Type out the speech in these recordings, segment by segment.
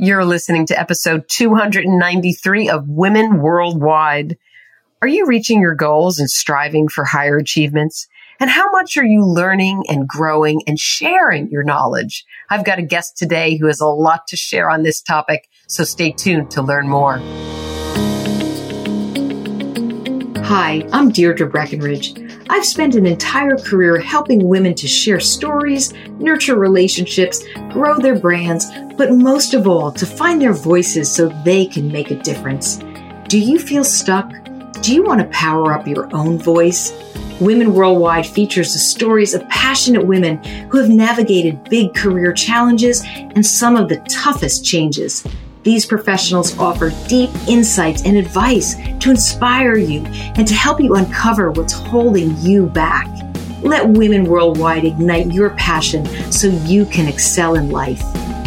You're listening to episode 293 of Women Worldwide. Are you reaching your goals and striving for higher achievements? And how much are you learning and growing and sharing your knowledge? I've got a guest today who has a lot to share on this topic, so stay tuned to learn more. Hi, I'm Deirdre Breckenridge. I've spent an entire career helping women to share stories, nurture relationships, grow their brands, but most of all, to find their voices so they can make a difference. Do you feel stuck? Do you want to power up your own voice? Women Worldwide features the stories of passionate women who have navigated big career challenges and some of the toughest changes. These professionals offer deep insights and advice to inspire you and to help you uncover what's holding you back. Let Women Worldwide ignite your passion so you can excel in life.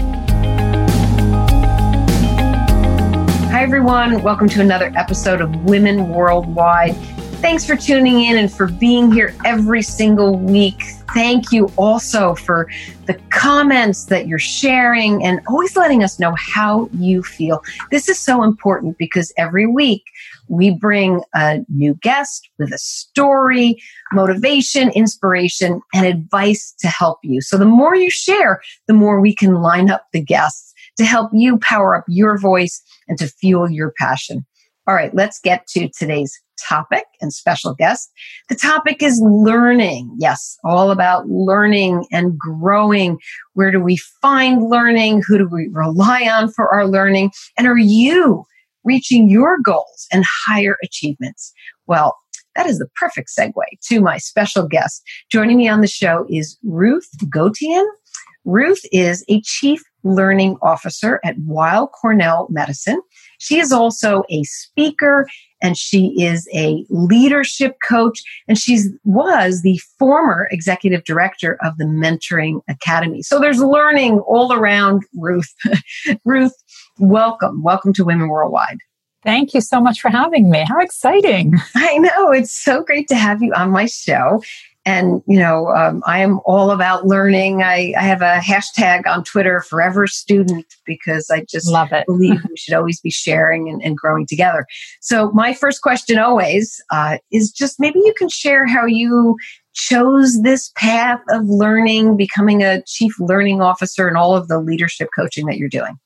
Hi, everyone. Welcome to another episode of Women Worldwide. Thanks for tuning in and for being here every single week. Thank you also for the comments that you're sharing and always letting us know how you feel. This is so important because every week we bring a new guest with a story, motivation, inspiration, and advice to help you. So the more you share, the more we can line up the guests to help you power up your voice and to fuel your passion. All right, let's get to today's topic and special guest. The topic is learning. Yes, all about learning and growing. Where do we find learning? Who do we rely on for our learning? And are you reaching your goals and higher achievements? Well, that is the perfect segue to my special guest. Joining me on the show is Ruth Gotian. Ruth is a Chief Learning Officer at Weill Cornell Medicine. She is also a speaker and she is a leadership coach, and she was the former executive director of the Mentoring Academy. So there's learning all around, Ruth. Ruth, welcome. Welcome to Women Worldwide. Thank you so much for having me. How exciting. I know. It's so great to have you on my show. And, I am all about learning. I have a hashtag on Twitter, Forever Student, because I just love it. Believe we should always be sharing and growing together. So my first question always is just maybe you can share how you chose this path of learning, becoming a chief learning officer, and all of the leadership coaching that you're doing.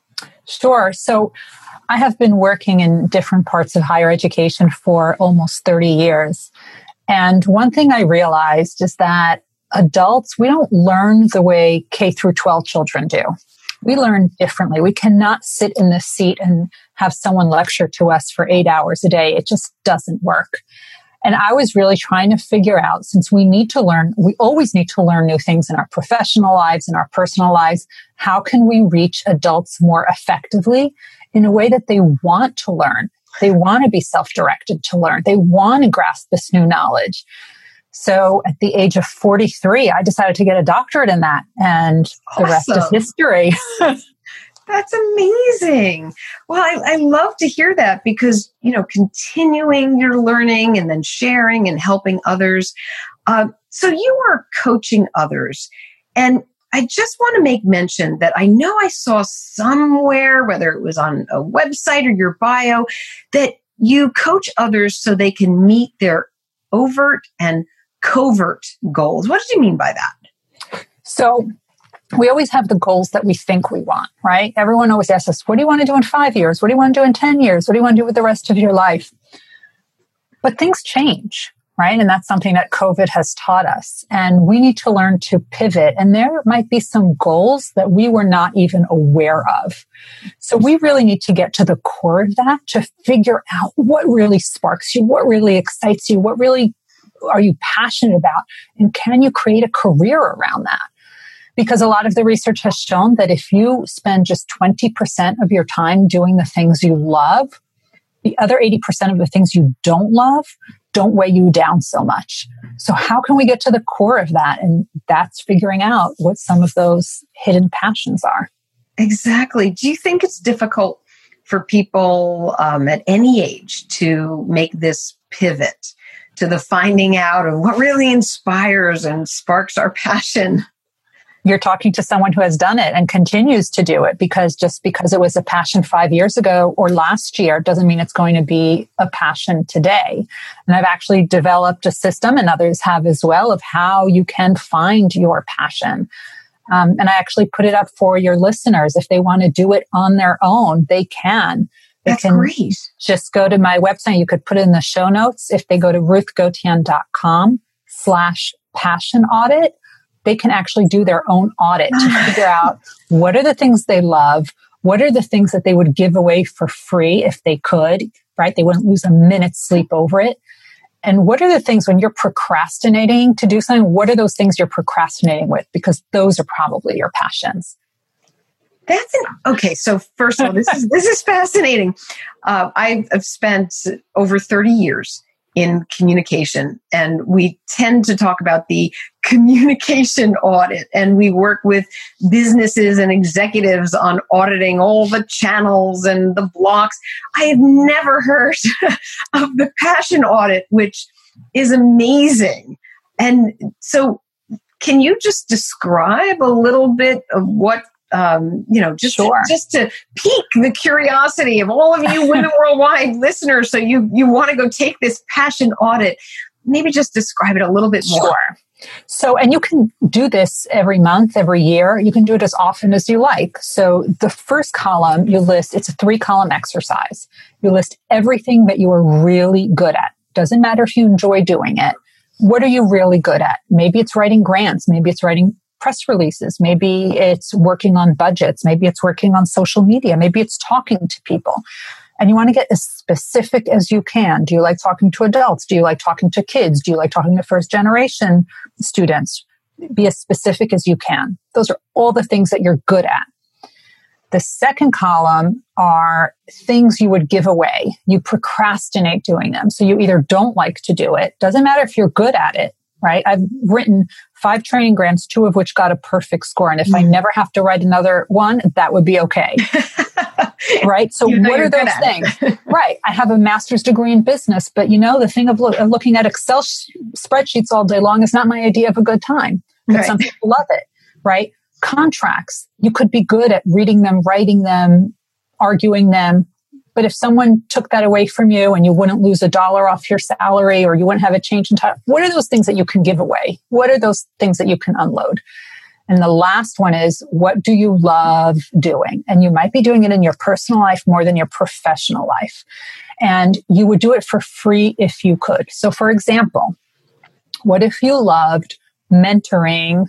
Sure. So I have been working in different parts of higher education for almost 30 years. And one thing I realized is that adults, we don't learn the way K through 12 children do. We learn differently. We cannot sit in the seat and have someone lecture to us for 8 hours a day. It just doesn't work. And I was really trying to figure out, since we need to learn, we always need to learn new things in our professional lives, in our personal lives. How can we reach adults more effectively in a way that they want to learn? They want to be self-directed to learn. They want to grasp this new knowledge. So at the age of 43, I decided to get a doctorate in that. And the rest is history. That's amazing. Well, I love to hear that because, continuing your learning and then sharing and helping others. So you are coaching others. And I just want to make mention that I know I saw somewhere, whether it was on a website or your bio, that you coach others so they can meet their overt and covert goals. What did you mean by that? So we always have the goals that we think we want, right? Everyone always asks us, what do you want to do in 5 years? What do you want to do in 10 years? What do you want to do with the rest of your life? But things change. Right? And that's something that COVID has taught us. And we need to learn to pivot. And there might be some goals that we were not even aware of. So we really need to get to the core of that to figure out what really sparks you, what really excites you, what really are you passionate about, and can you create a career around that? Because a lot of the research has shown that if you spend just 20% of your time doing the things you love, the other 80% of the things you don't love don't weigh you down so much. So how can we get to the core of that? And that's figuring out what some of those hidden passions are. Exactly. Do you think it's difficult for people at any age to make this pivot to the finding out of what really inspires and sparks our passion? You're talking to someone who has done it and continues to do it, because just because it was a passion 5 years ago or last year doesn't mean it's going to be a passion today. And I've actually developed a system, and others have as well, of how you can find your passion. And I actually put it up for your listeners. If they want to do it on their own, they can. That's great. Just go to my website. You could put it in the show notes. If they go to ruthgotian.com/passion audit, they can actually do their own audit to figure out what are the things they love, what are the things that they would give away for free if they could, right? They wouldn't lose a minute's sleep over it. And what are the things when you're procrastinating to do something, what are those things you're procrastinating with? Because those are probably your passions. Okay. So first of all, this is fascinating. I've spent over 30 years in communication, and we tend to talk about the communication audit, and we work with businesses and executives on auditing all the channels and the blocks. I had never heard of the passion audit, which is amazing. And so can you just describe a little bit of what just to pique the curiosity of all of you Women Worldwide listeners, so you want to go take this passion audit, maybe just describe it a little bit more. Sure. So, and you can do this every month, every year. You can do it as often as you like. So the first column you list, it's a 3-column exercise. You list everything that you are really good at. Doesn't matter if you enjoy doing it. What are you really good at? Maybe it's writing grants. Maybe it's writing press releases. Maybe it's working on budgets. Maybe it's working on social media. Maybe it's talking to people. And you want to get as specific as you can. Do you like talking to adults? Do you like talking to kids? Do you like talking to first generation students? Be as specific as you can. Those are all the things that you're good at. The second column are things you would give away. You procrastinate doing them. So you either don't like to do it. Doesn't matter if you're good at it, right? I've written 5 training grants, 2 of which got a perfect score. And if I never have to write another one, that would be okay. Right? So what are those things? Right. I have a master's degree in business, but the thing of looking at Excel spreadsheets all day long is not my idea of a good time. But some people love it, right? Contracts. You could be good at reading them, writing them, arguing them. But if someone took that away from you and you wouldn't lose $1 off your salary, or you wouldn't have a change in time, what are those things that you can give away? What are those things that you can unload? And the last one is, what do you love doing? And you might be doing it in your personal life more than your professional life. And you would do it for free if you could. So for example, what if you loved mentoring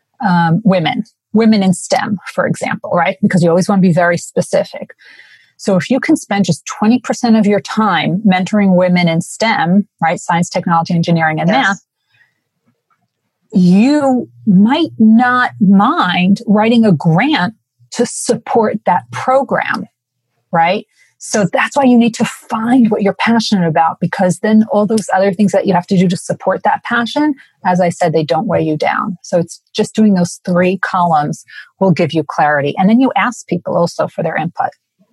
women in STEM, for example, right? Because you always want to be very specific. So if you can spend just 20% of your time mentoring women in STEM, right? Science, technology, engineering, and math, you might not mind writing a grant to support that program, right? So that's why you need to find what you're passionate about, because then all those other things that you have to do to support that passion, as I said, they don't weigh you down. So it's just doing those 3 columns will give you clarity. And then you ask people also for their input.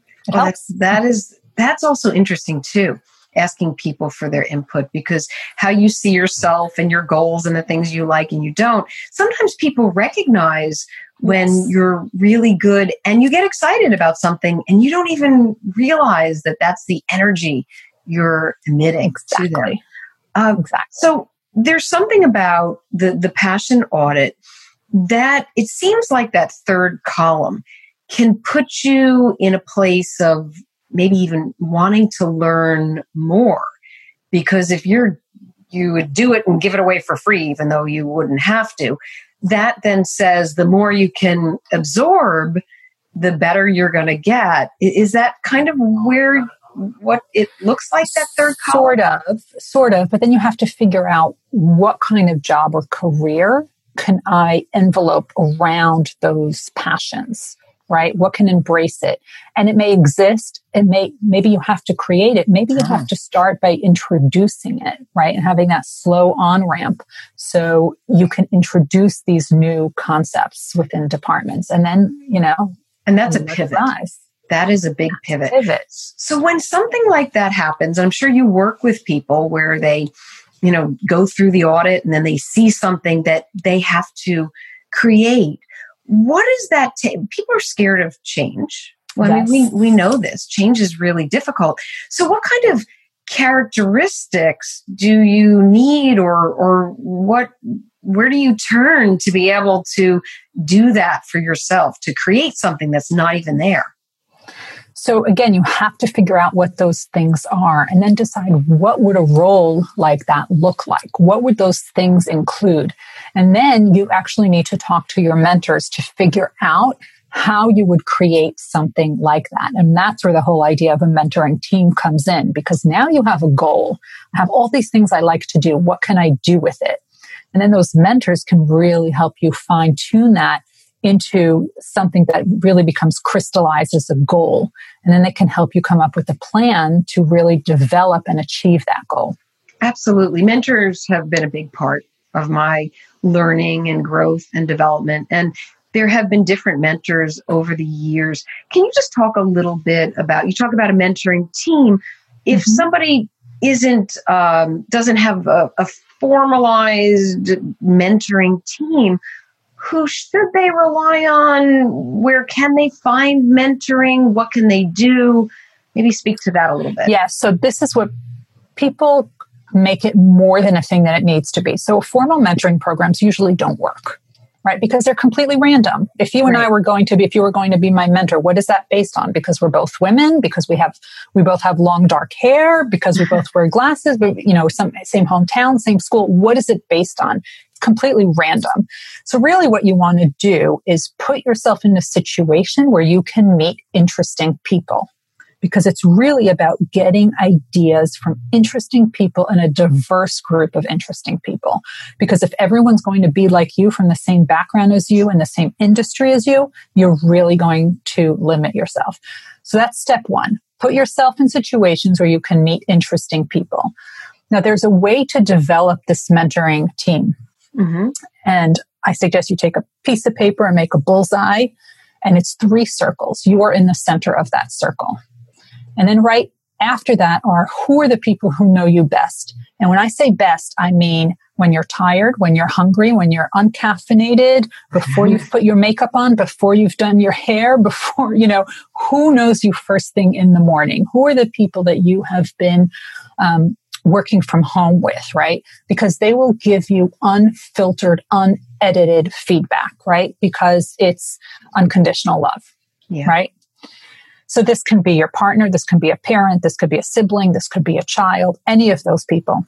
That's also interesting too, asking people for their input, because how you see yourself and your goals and the things you like and you don't, sometimes people recognize when you're really good and you get excited about something and you don't even realize that that's the energy you're emitting to them. Exactly. So there's something about the passion audit that it seems like that 3rd column can put you in a place of maybe even wanting to learn more. Because if you would do it and give it away for free, even though you wouldn't have to, that then says the more you can absorb, the better you're going to get. Is that kind of what it looks like, that 3rd column? Sort of. But then you have to figure out what kind of job or career can I envelope around those passions, right? What can embrace it? And it may exist. Maybe you have to create it. Maybe you have to start by introducing it, right? And having that slow on ramp so you can introduce these new concepts within departments. And then, and that's a pivot. That is a big pivot. So when something like that happens, I'm sure you work with people where they, go through the audit and then they see something that they have to create. what does that take? People are scared of change. Well, Yes. I mean, we know this. Change is really difficult. So what kind of characteristics do you need, or where do you turn to be able to do that for yourself, to create something that's not even there? So again, you have to figure out what those things are and then decide what would a role like that look like? What would those things include? And then you actually need to talk to your mentors to figure out how you would create something like that. And that's where the whole idea of a mentoring team comes in, because now you have a goal. I have all these things I like to do. What can I do with it? And then those mentors can really help you fine tune that into something that really becomes crystallized as a goal. And then they can help you come up with a plan to really develop and achieve that goal. Absolutely. Mentors have been a big part of my learning and growth and development. And there have been different mentors over the years. Can you just talk a little bit about, you talk about a mentoring team. If somebody doesn't have a formalized mentoring team, who should they rely on? Where can they find mentoring? What can they do? Maybe speak to that a little bit. Yeah, so this is what people make it more than a thing that it needs to be. So formal mentoring programs usually don't work, right? Because they're completely random. If you and I were going to be, if you were going to be my mentor, what is that based on? Because we're both women, because we both have long dark hair, because we both wear glasses, but same hometown, same school. What is it based on? Completely random. So really what you want to do is put yourself in a situation where you can meet interesting people, because it's really about getting ideas from interesting people and a diverse group of interesting people. Because if everyone's going to be like you, from the same background as you and the same industry as you, you're really going to limit yourself. So that's step one. Put yourself in situations where you can meet interesting people. Now, there's a way to develop this mentoring team. Mm-hmm. And I suggest you take a piece of paper and make a bullseye, and it's 3 circles. You are in the center of that circle. And then right after that are, who are the people who know you best? And when I say best, I mean when you're tired, when you're hungry, when you're uncaffeinated, before you've put your makeup on, before you've done your hair, before, who knows you first thing in the morning? Who are the people that you have been working from home with, right? Because they will give you unfiltered, unedited feedback, right? Because it's unconditional love, right? So this can be your partner, this can be a parent, this could be a sibling, this could be a child, any of those people.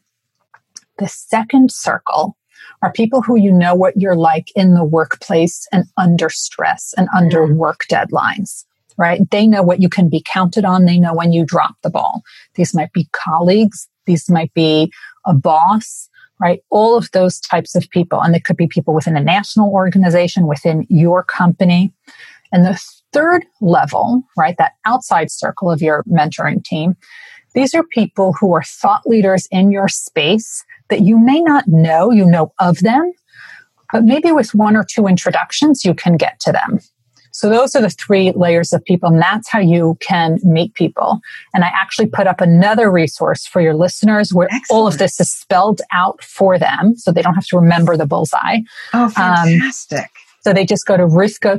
The second circle are people who you know what you're like in the workplace and under stress and under work deadlines, right? They know what you can be counted on. They know when you drop the ball. These might be colleagues. These might be a boss, right? All of those types of people. And they could be people within a national organization, within your company. And the third level, right, that outside circle of your mentoring team, these are people who are thought leaders in your space that you may not know, you know of them, but maybe with 1 or 2 introductions, you can get to them. So those are the 3 layers of people, and that's how you can meet people. And I actually put up another resource for your listeners where all of this is spelled out for them, so they don't have to remember the bullseye. Oh, fantastic. So they just go to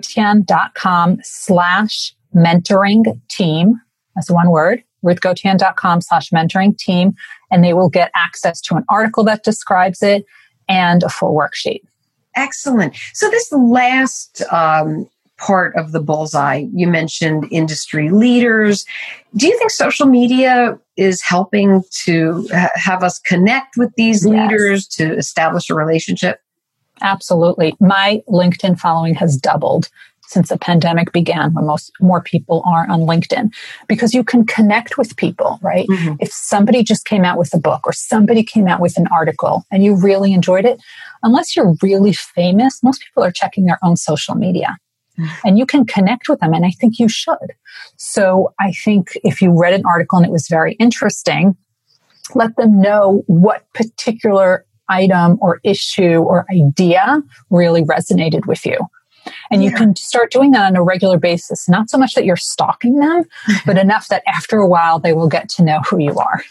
ruthgautian.com/mentoring team. That's one word, ruthgautian.com/mentoring team. And they will get access to an article that describes it and a full worksheet. Excellent. So this last part of the bullseye, you mentioned industry leaders. Do you think social media is helping to have us connect with these leaders to establish a relationship? Absolutely. My LinkedIn following has doubled since the pandemic began, when more people are on LinkedIn, because you can connect with people, right? Mm-hmm. If somebody just came out with a book or somebody came out with an article and you really enjoyed it, unless you're really famous, most people are checking their own social media. And you can connect with them, and I think you should. So I think if you read an article and it was very interesting, let them know what particular item or issue or idea really resonated with you. And you can start doing that on a regular basis, not so much that you're stalking them, but enough that after a while they will get to know who you are.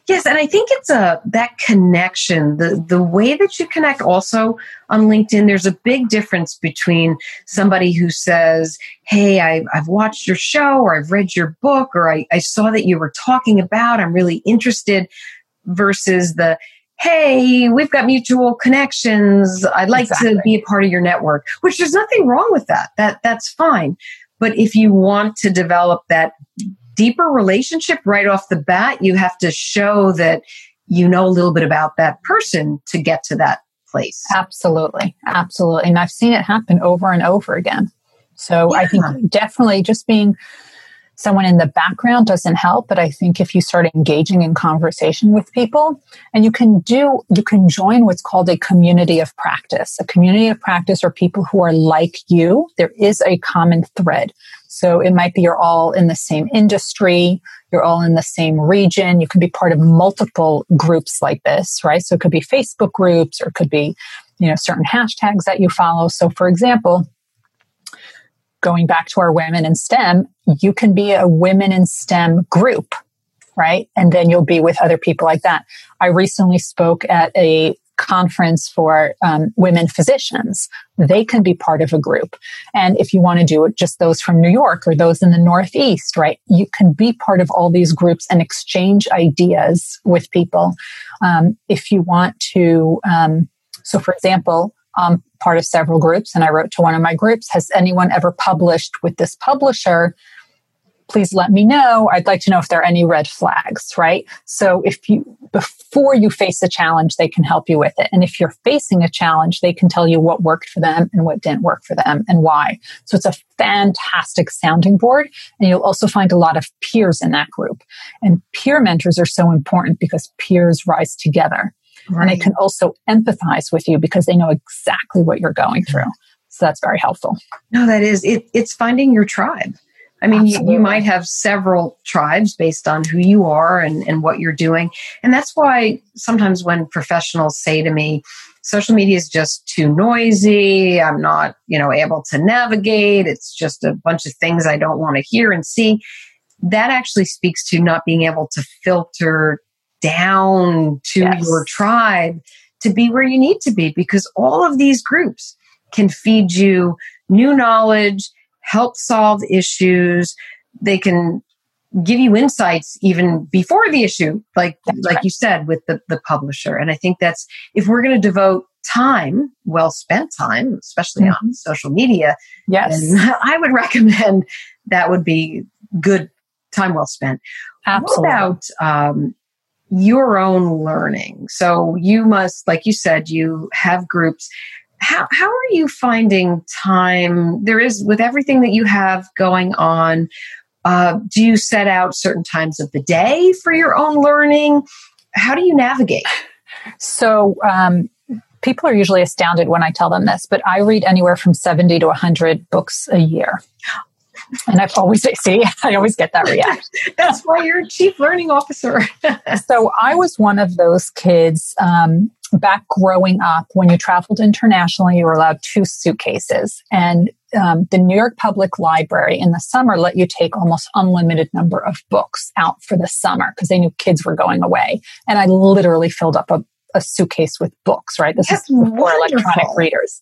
Yes, and I think it's that connection, the way that you connect also on LinkedIn. There's a big difference between somebody who says, hey, I've watched your show, or I've read your book, or I saw that you were talking about, I'm really interested, versus the, hey, we've got mutual connections, I'd like to be a part of your network, which there's nothing wrong with that. That's fine. But if you want to develop that deeper relationship right off the bat, you have to show that you know a little bit about that person to get to that place. Absolutely. Absolutely. And I've seen it happen over and over again. So I think definitely just being someone in the background doesn't help. But I think if you start engaging in conversation with people, and you can join what's called a community of practice. A community of practice are people who are like you. There is a common thread. So it might be you're all in the same industry, you're all in the same region. You can be part of multiple groups like this, right? So it could be Facebook groups, or it could be, certain hashtags that you follow. So for example, going back to our Women in STEM, you can be a Women in STEM group, right? And then you'll be with other people like that. I recently spoke at a conference for women physicians. They can be part of a group. And if you want to do it, just those from New York or those in the Northeast, right? You can be part of all these groups and exchange ideas with people. If you want to, so for example, I'm part of several groups, and I wrote to one of my groups, has anyone ever published with this publisher? Please let me know. I'd like to know if there are any red flags, right? So before you face a challenge, they can help you with it. And if you're facing a challenge, they can tell you what worked for them and what didn't work for them and why. So it's a fantastic sounding board. And you'll also find a lot of peers in that group. And peer mentors are so important because peers rise together. Right. And they can also empathize with you because they know exactly what you're going through. So that's very helpful. No, that is, it's finding your tribe. I mean, you might have several tribes based on who you are and what you're doing. And that's why sometimes when professionals say to me, social media is just too noisy, I'm not, able to navigate, it's just a bunch of things I don't want to hear and see, that actually speaks to not being able to filter down to your tribe to be where you need to be, because all of these groups can feed you new knowledge, help solve issues. They can give you insights even before the issue, like you said, with the publisher. And I think that's, if we're going to devote time, well spent time, especially on social media, then I would recommend that would be good time well spent. Absolutely. What about your own learning? So you must, like you said, you have groups. How are you finding time? There is, with everything that you have going on, do you set out certain times of the day for your own learning? How do you navigate? So people are usually astounded when I tell them this, but I read anywhere from 70 to 100 books a year. And I always get that reaction. That's why you're a chief learning officer. So I was one of those kids back growing up. When you traveled internationally, you were allowed 2 suitcases. And the New York Public Library in the summer let you take almost unlimited number of books out for the summer because they knew kids were going away. And I literally filled up a suitcase with books, right? This is before electronic readers.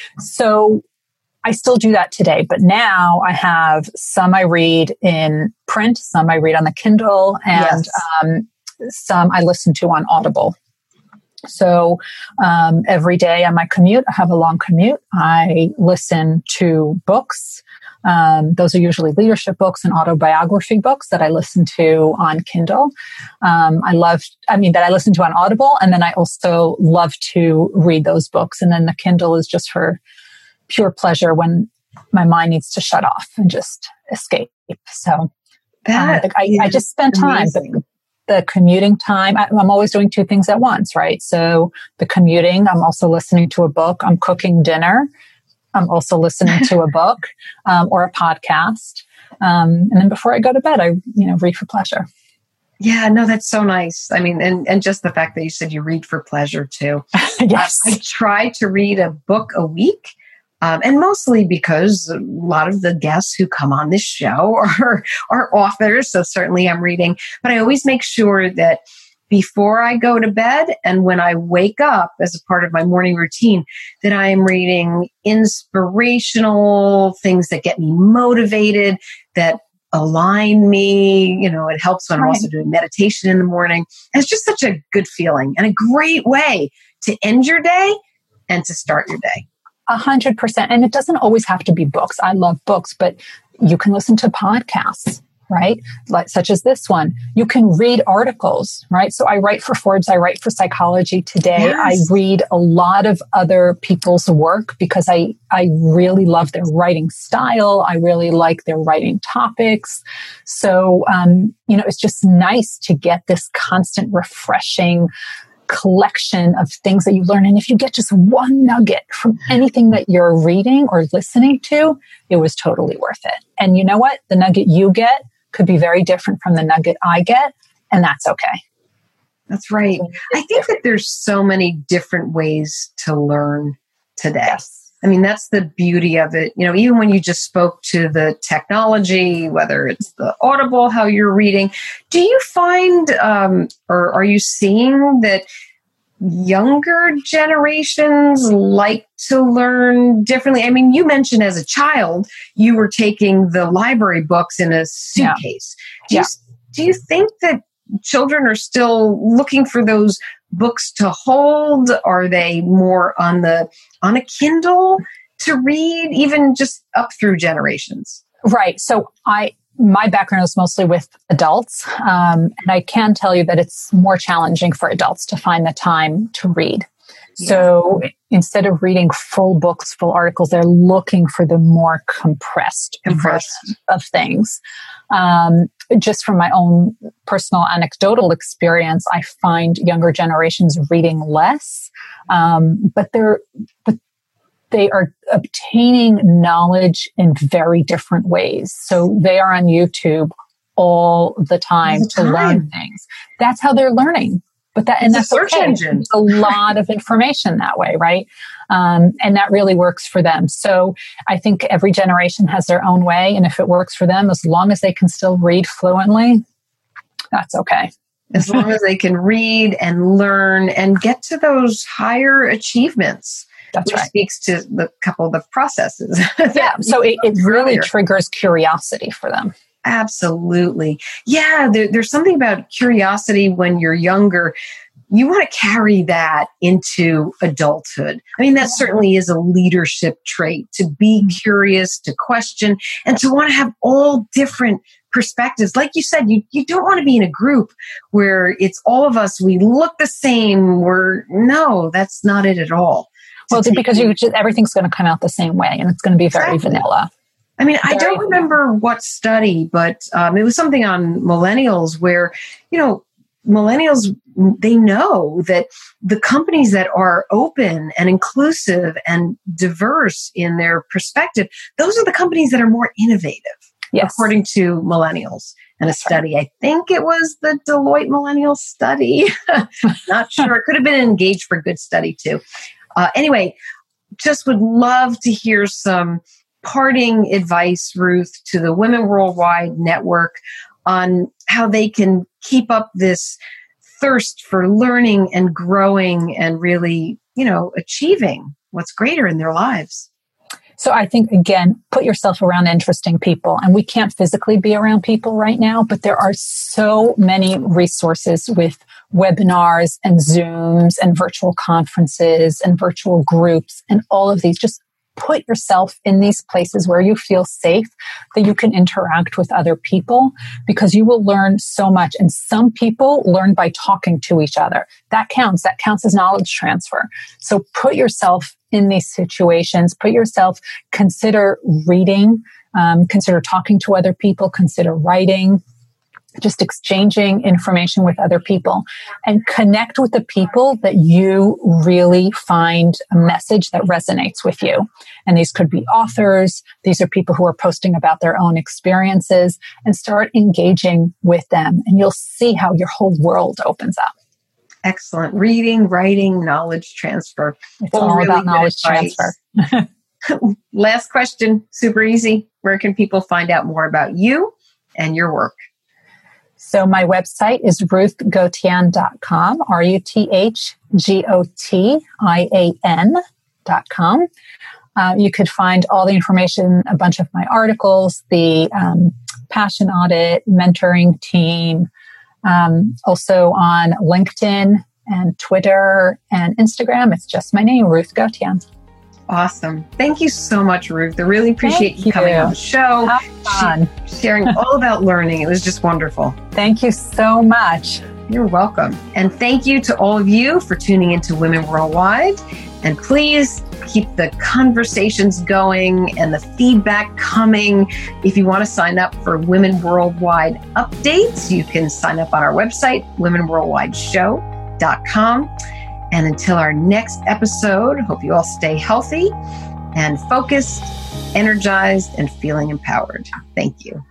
So I still do that today, but now I have some I read in print, some I read on the Kindle, and some I listen to on Audible. So every day on my commute, I have a long commute, I listen to books. Those are usually leadership books and autobiography books that I listen to on Kindle. That I listen to on Audible, and then I also love to read those books. And then the Kindle is just for pure pleasure when my mind needs to shut off and just escape. So I just spend time. The commuting time, I'm always doing 2 things at once, right? So the commuting, I'm also listening to a book. I'm cooking dinner. I'm also listening to a book or a podcast. And then before I go to bed, I read for pleasure. Yeah, no, that's so nice. I mean, and just the fact that you said you read for pleasure too. Yes. I try to read a book a week. And mostly because a lot of the guests who come on this show are authors. So certainly I'm reading, but I always make sure that before I go to bed and when I wake up as a part of my morning routine, that I am reading inspirational things that get me motivated, that align me. You know, it helps when I'm also doing meditation in the morning. And it's just such a good feeling and a great way to end your day and to start your day. 100%. And it doesn't always have to be books. I love books, but you can listen to podcasts, right? Like such as this one. You can read articles, right? So I write for Forbes. I write for Psychology Today. Yes. I read a lot of other people's work because I really love their writing style. I really like their writing topics. So, it's just nice to get this constant refreshing collection of things that you learn. And if you get just one nugget from anything that you're reading or listening to, it was totally worth it. And you know what? The nugget you get could be very different from the nugget I get, and that's okay. That's right. I think that there's so many different ways to learn today. Yes. I mean, that's the beauty of it. You know, even when you just spoke to the technology, whether it's the Audible, how you're reading, do you find, or are you seeing that younger generations like to learn differently? I mean, you mentioned as a child, you were taking the library books in a suitcase. Yeah. Do you think that children are still looking for those books to hold? Are they more on a Kindle to read, even just up through generations? Right. So my background is mostly with adults. And I can tell you that it's more challenging for adults to find the time to read. Yeah. So instead of reading full books, full articles, they're looking for the more compressed version of things. Just from my own personal anecdotal experience, I find younger generations reading less, but they are obtaining knowledge in very different ways. So they are on YouTube all the time to learn things. That's how they're learning. But that's search engine. It's a lot of information that way, right? And that really works for them. So I think every generation has their own way. And if it works for them, as long as they can still read fluently, that's okay. As long as they can read and learn and get to those higher achievements. That's right. Speaks to the couple of the processes. Yeah. So it really triggers curiosity for them. Absolutely. Yeah. There's something about curiosity when you're younger. You want to carry that into adulthood. I mean, that certainly is a leadership trait, to be curious, to question, and to want to have all different perspectives. Like you said, you don't want to be in a group where it's all of us, we look the same. No, that's not it at all. Well, because everything's going to come out the same way, and it's going to be very vanilla. I mean, I don't remember what study, but it was something on millennials where, millennials, they know that the companies that are open and inclusive and diverse in their perspective, those are the companies that are more innovative, according to millennials. And a study, I think it was the Deloitte Millennial Study. Not sure. It could have been an Engage for Good study too. Anyway, just would love to hear some parting advice, Ruth, to the Women Worldwide Network on how they can keep up this thirst for learning and growing and really, achieving what's greater in their lives. So I think, again, put yourself around interesting people. And we can't physically be around people right now, but there are so many resources with webinars and Zooms and virtual conferences and virtual groups and all of these. Just put yourself in these places where you feel safe, that you can interact with other people, because you will learn so much. And some people learn by talking to each other. That counts. That counts as knowledge transfer. So put yourself in these situations. Consider reading, consider talking to other people, consider writing, just exchanging information with other people, and connect with the people that you really find a message that resonates with you. And these could be authors. These are people who are posting about their own experiences, and start engaging with them. And you'll see how your whole world opens up. Excellent. Reading, writing, knowledge transfer. It's all really about knowledge transfer. Last question, super easy. Where can people find out more about you and your work? So my website is ruthgotian.com, RuthGotian.com. You could find all the information, a bunch of my articles, the passion audit, mentoring team, also on LinkedIn and Twitter and Instagram. It's just my name, Ruth Gotian. Awesome. Thank you so much, Ruth. I really appreciate you coming on the show, sharing all about learning. It was just wonderful. Thank you so much. You're welcome. And thank you to all of you for tuning into Women Worldwide. And please keep the conversations going and the feedback coming. If you want to sign up for Women Worldwide updates, you can sign up on our website, womenworldwideshow.com. And until our next episode, hope you all stay healthy and focused, energized, and feeling empowered. Thank you.